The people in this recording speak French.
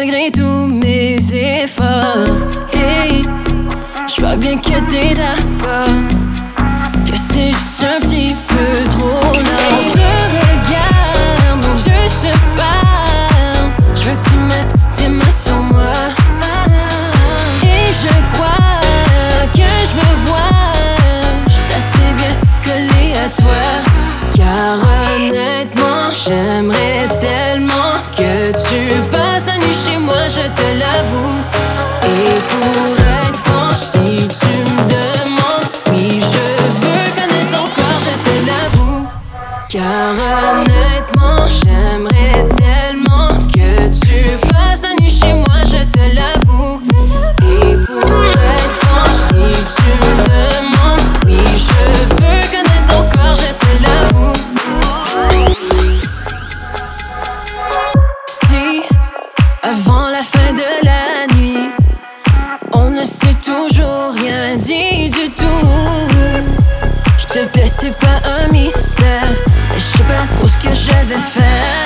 malgré tous mes efforts. Hey, je vois bien que t'es d'accord, que c'est juste un petit peu trop long. On se regarde, nos yeux se parlent. Je veux que tu mettes tes mains sur moi. Et je crois que je me vois juste assez bien collé à toi. Car honnêtement, j'aimerais tellement que tu passes la nuit chez moi, je te l'avoue. Et pour être franche, si tu me demandes, oui, je veux connaître ton corps, je te l'avoue. Car honnêtement, j'aimerais tellement que tu passes la nuit chez moi, je te l'avoue. Et pour être franche, si tu me demandes, oui, je veux connaître ton corps, je te l'avoue. Si, avant la fin de la nuit, on ne s'est toujours rien dit du tout, je te plais, c'est pas un mystère, mais je sais pas trop ce que je vais faire.